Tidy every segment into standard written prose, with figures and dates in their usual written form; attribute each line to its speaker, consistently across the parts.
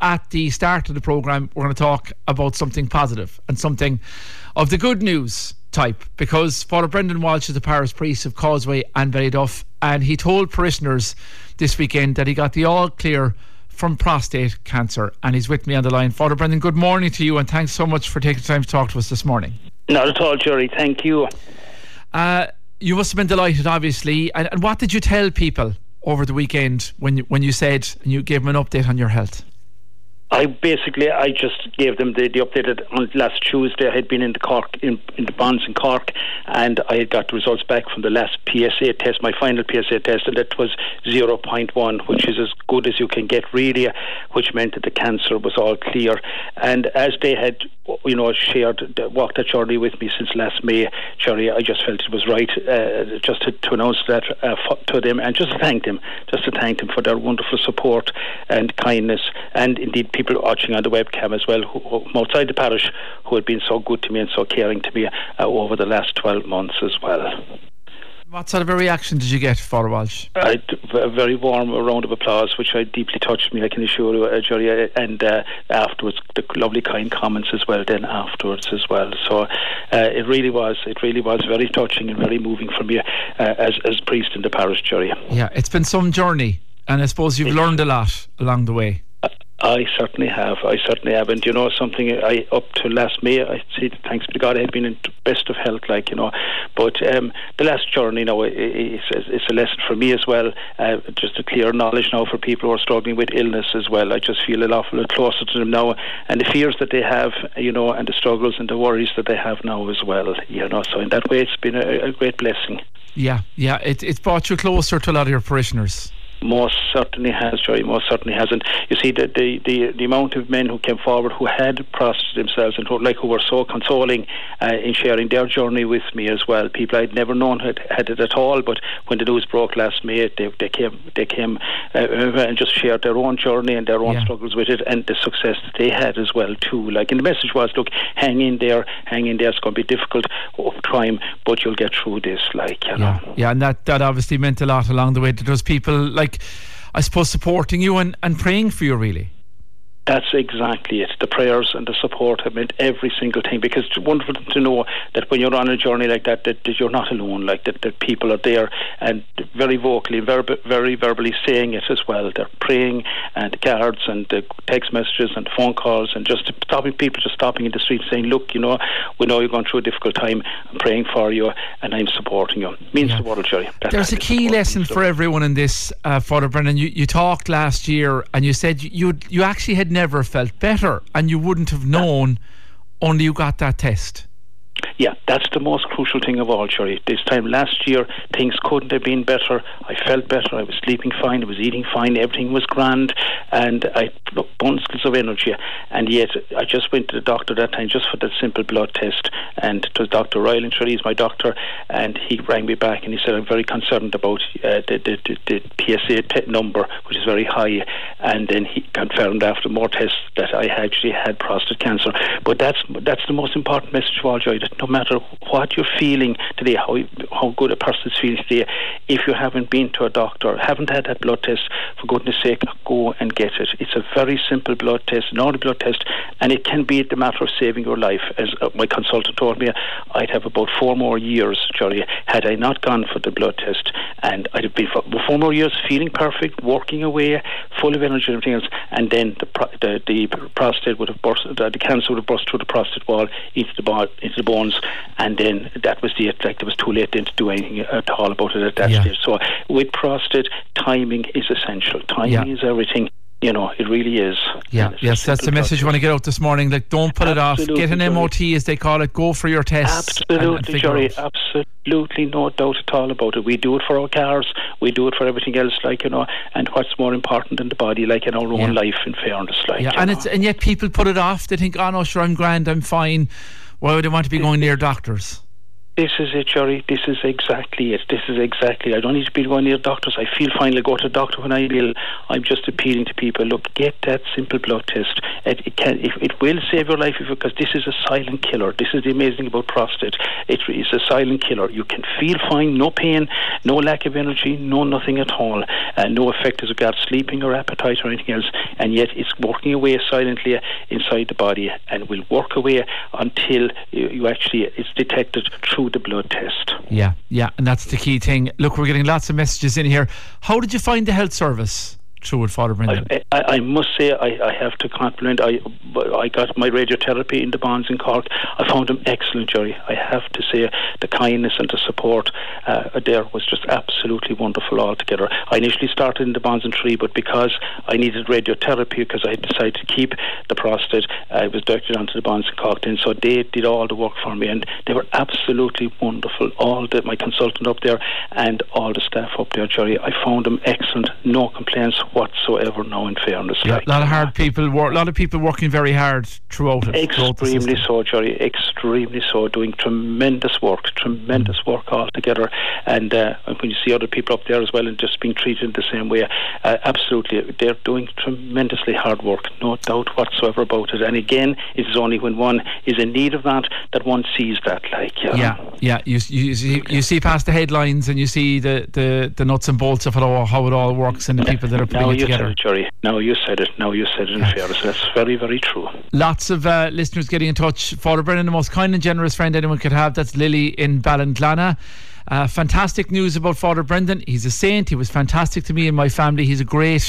Speaker 1: at the start of the programme, we're going to talk about something positive and something of the good news type, because Father Brendan Walsh is the parish priest of Causeway and Ballyduff, and he told parishioners this weekend that he got the all clear from prostate cancer, and he's with me on the line. Father Brendan, good morning to you, and thanks so much for taking the time to talk to us this morning.
Speaker 2: Not at all, Jerry, thank you.
Speaker 1: You must have been delighted, obviously, and what did you tell people over the weekend when you said, and you gave them an update on your health?
Speaker 2: I just gave them the update that on last Tuesday I had been in the Cork in the bonds in Cork, and I had got the results back from the last PSA test, my final PSA test, and that was 0.1, which is as good as you can get really, which meant that the cancer was all clear. And as they had, walked that journey with me since last May, Jerry, I just felt it was right just to announce that to them, and just to thank them for their wonderful support and kindness, and indeed people watching on the webcam as well, who outside the parish, who had been so good to me and so caring to me over the last 12 months as well.
Speaker 1: What sort of a reaction did you get, Father Walsh?
Speaker 2: A very warm round of applause, which deeply touched me, I can assure you, Jerry, and afterwards the lovely kind comments as well then afterwards as well. So it really was very touching and very moving for me as priest in the parish, Jerry. Yeah,
Speaker 1: it's been some journey, and I suppose you've learned a lot along the way.
Speaker 2: I certainly have, and something, up to last May, I see, thanks be to God, I had been in the best of health, but the last journey now it's a lesson for me as well, just a clear knowledge now for people who are struggling with illness as well. I just feel an awful lot closer to them now, and the fears that they have, and the struggles and the worries that they have now as well, so in that way it's been a great blessing. It's brought you closer to a lot of your parishioners. Most certainly has, Joey, most certainly has. And you see the amount of men who came forward who had prostate themselves and who were so consoling in sharing their journey with me as well. People I'd never known had it at all, but when the news broke last May, they came and just shared their own journey and their own struggles with it, and the success that they had as well too. And the message was, look, hang in there, it's going to be difficult time, but you'll get through this,
Speaker 1: Yeah, and that obviously meant a lot along the way. There was people I suppose supporting you and praying for you, really.
Speaker 2: That's exactly it. The prayers and the support have meant every single thing, because it's wonderful to know that when you're on a journey like that you're not alone, that people are there and very vocally, very verbally saying it as well. They're praying, and the cards and the text messages and phone calls, and just stopping in the street saying, look, we know you're going through a difficult time, I'm praying for you and I'm supporting you. It means the world, Jerry.
Speaker 1: There's a key lesson for everyone in this, Father Brendan. You talked last year and you said you actually had never felt better, and you wouldn't have known only you got that test.
Speaker 2: Yeah, that's the most crucial thing of all, Jerry. This time last year, things couldn't have been better. I felt better, I was sleeping fine, I was eating fine, everything was grand, and I had bundles of energy. And yet, I just went to the doctor that time just for that simple blood test, and it was Dr. Ryland, he's my doctor, and he rang me back and he said, I'm very concerned about the PSA number, which is very high, and then he confirmed after more tests that I actually had prostate cancer. But that's the most important message of all, Jerry, that no matter what you're feeling today, how good a person is feeling today, if you haven't been to a doctor, haven't had that blood test, for goodness sake, go and get it. It's a very simple blood test, an ordinary blood test, and it can be the matter of saving your life. As my consultant told me, I'd have about 4 more years, Jerry, had I not gone for the blood test, and I'd have been for 4 more years feeling perfect, working away, full of energy and everything else, and then the prostate would have burst, the cancer would have burst through the prostate wall into the bones, and then that was it. There was too late then to do anything at all about it at that stage. So with prostate, timing is essential. Timing is everything. It really is.
Speaker 1: Yes, that's the message you want to get out this morning. Don't put it off. Get an MOT, as they call it. Go for your tests.
Speaker 2: Absolutely, Jerry. Absolutely, no doubt at all about it. We do it for our cars. We do it for everything else, and what's more important than the body, in our own life, in fairness,
Speaker 1: and yet people put it off. They think, oh no, sure, I'm grand, I'm fine. Why would they want to be going near doctors?
Speaker 2: This is it, Jerry. This is exactly it. I don't need to be going near doctors. I feel fine. I go to the doctor when I will. I'm just appealing to people. Look, get that simple blood test. It will save your life because this is a silent killer. This is the amazing thing about prostate. It is a silent killer. You can feel fine, no pain, no lack of energy, no nothing at all, no effect as regards sleeping or appetite or anything else. And yet it's working away silently inside the body and will work away until you actually it's detected through the blood test.
Speaker 1: Yeah, and that's the key thing. Look, we're getting lots of messages in here. How did you find the health service through it, Father Brendan?
Speaker 2: I must say I have to compliment. I got my radiotherapy in the Bonds in Cork. I found them excellent, Jerry. I have to say the kindness and the support there was just absolutely wonderful altogether. I initially started in the Bonds in Tree, but because I needed radiotherapy because I decided to keep the prostate, I was directed onto the Bonds in Cork then. So they did all the work for me, and they were absolutely wonderful. My consultant up there and all the staff up there, Jerry, I found them excellent. No complaints whatsoever now, in fairness.
Speaker 1: Yeah, a lot of people working very hard throughout it.
Speaker 2: Extremely so, Jerry, extremely so, doing tremendous work altogether. And when you see other people up there as well and just being treated the same way, absolutely, they're doing tremendously hard work, no doubt whatsoever about it. And again, it is only when one is in need of that one sees that. You
Speaker 1: see past the headlines and you see the nuts and bolts of how it all works and the people that are putting it together.
Speaker 2: Now you said it in fairness. That's very, very true.
Speaker 1: Lots of listeners getting in touch. Father Brendan, the most kind and generous friend anyone could have. That's Lily in Ballinglana. Fantastic news about Father Brendan. He's a saint. He was fantastic to me and my family. He is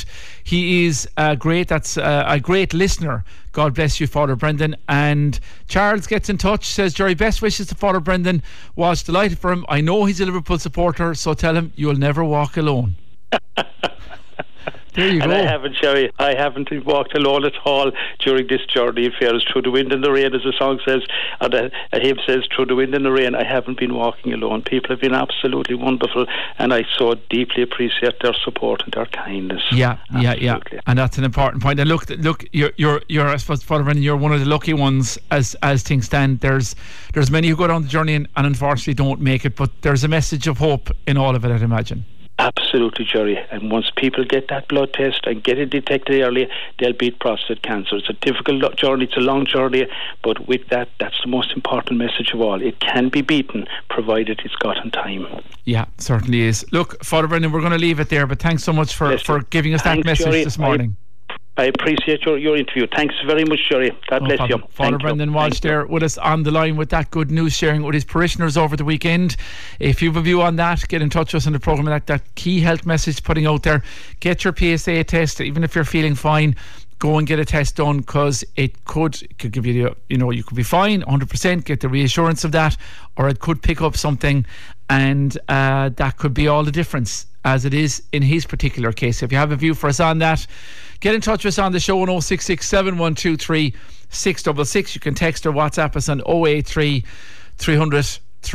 Speaker 1: great. That's a great listener. God bless you, Father Brendan. And Charles gets in touch, says, Jerry, best wishes to Father Brendan. Was delighted for him. I know he's a Liverpool supporter, so tell him you'll never walk alone. There you go.
Speaker 2: I haven't, Jerry. I haven't walked alone at all during this journey. In fairness, through the wind and the rain, as the song says, and a hymn says, through the wind and the rain, I haven't been walking alone. People have been absolutely wonderful, and I so deeply appreciate their support and their kindness.
Speaker 1: Yeah, and that's an important point. And look, you're I suppose, Father Brendan, you're one of the lucky ones as things stand. There's many who go down the journey and unfortunately don't make it, but there's a message of hope in all of it, I'd imagine.
Speaker 2: Absolutely, Jerry. And once people get that blood test and get it detected early, they'll beat prostate cancer. It's a difficult journey, it's a long journey, but with that's the most important message of all. It can be beaten, provided it's got in time. Yeah,
Speaker 1: certainly is. Look, Father Brendan, we're going to leave it there, but thanks so much for giving us that message, Jerry, this morning.
Speaker 2: I appreciate your interview. Thanks very much, Jerry. God bless you.
Speaker 1: Father Brendan Walsh there with us on the line with that good news, sharing with his parishioners over the weekend. If you have a view on that, get in touch with us on the programme. That key health message putting out there. Get your PSA test, even if you're feeling fine. Go and get a test done, because it could give you you could be fine 100%, get the reassurance of that, or it could pick up something, and that could be all the difference, as it is in his particular case. If you have a view for us on that, get in touch with us on the show on 066 7123 666. You can text or WhatsApp us on 083 300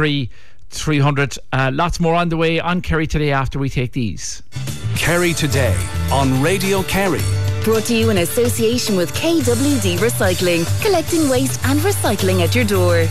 Speaker 1: 3300. Lots more on the way on Kerry Today after we take these.
Speaker 3: Kerry Today on Radio Kerry.
Speaker 4: Brought to you in association with KWD Recycling, collecting waste and recycling at your door.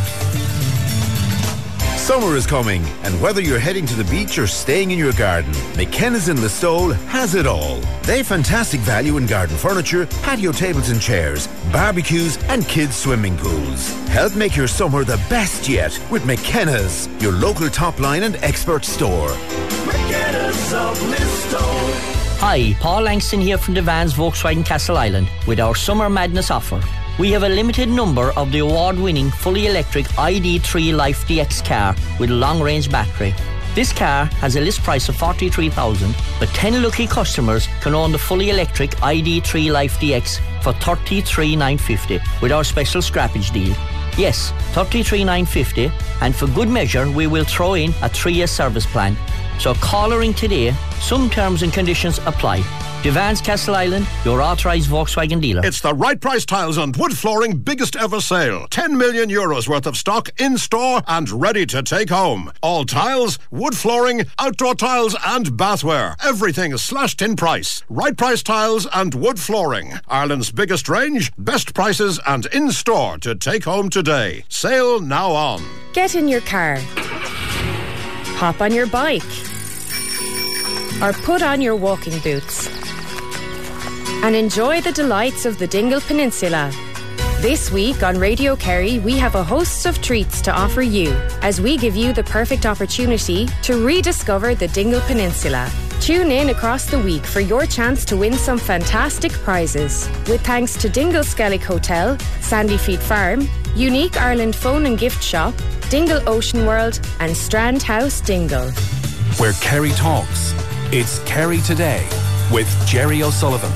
Speaker 5: Summer is coming, and whether you're heading to the beach or staying in your garden, McKenna's in Listowel has it all. They've fantastic value in garden furniture, patio tables and chairs, barbecues and kids' swimming pools. Help make your summer the best yet with McKenna's, your local top line and expert store.
Speaker 6: McKenna's of Listowel.
Speaker 7: Hi, Paul Langston here from the Vans Volkswagen Castle Island with our Summer Madness offer. We have a limited number of the award-winning fully electric ID3 Life DX car with a long-range battery. This car has a list price of $43,000, but 10 lucky customers can own the fully electric ID3 Life DX for $33,950 with our special scrappage deal. Yes, $33,950, and for good measure we will throw in a 3-year service plan. So call or ring today. Some terms and conditions apply. Devans Castle Island, your authorised Volkswagen dealer.
Speaker 8: It's the Right Price Tiles and Wood Flooring biggest ever sale. 10 million euros worth of stock in store and ready to take home. All tiles, wood flooring, outdoor tiles and bathware. Everything is slashed in price. Right Price Tiles and Wood Flooring. Ireland's biggest range, best prices and in store to take home today. Sale now on.
Speaker 9: Get in your car. Hop on your bike. Or put on your walking boots. And enjoy the delights of the Dingle Peninsula. This week on Radio Kerry, we have a host of treats to offer you as we give you the perfect opportunity to rediscover the Dingle Peninsula. Tune in across the week for your chance to win some fantastic prizes. With thanks to Dingle Skellig Hotel, Sandyfeet Farm, Unique Ireland Phone and Gift Shop, Dingle Ocean World and Strand House Dingle.
Speaker 3: Where Kerry talks, it's Kerry Today with Jerry O'Sullivan.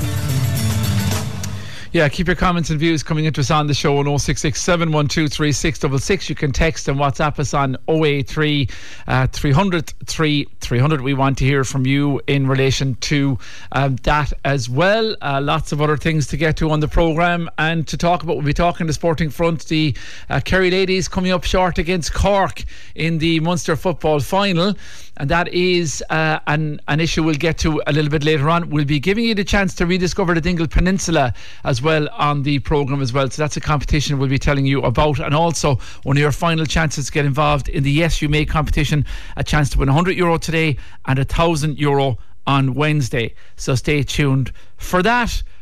Speaker 1: Yeah, keep your comments and views coming into us on the show on 066 712 3666. You can text and WhatsApp us on 083 300 3300. We want to hear from you in relation to that as well. Lots of other things to get to on the programme and to talk about. We'll be talking the sporting front. The Kerry ladies coming up short against Cork in the Munster football final. And that is an issue we'll get to a little bit later on. We'll be giving you the chance to rediscover the Dingle Peninsula as well on the programme as well. So that's a competition we'll be telling you about. And also one of your final chances to get involved in the Yes You May competition. A chance to win €100 today and €1,000 on Wednesday. So stay tuned for that.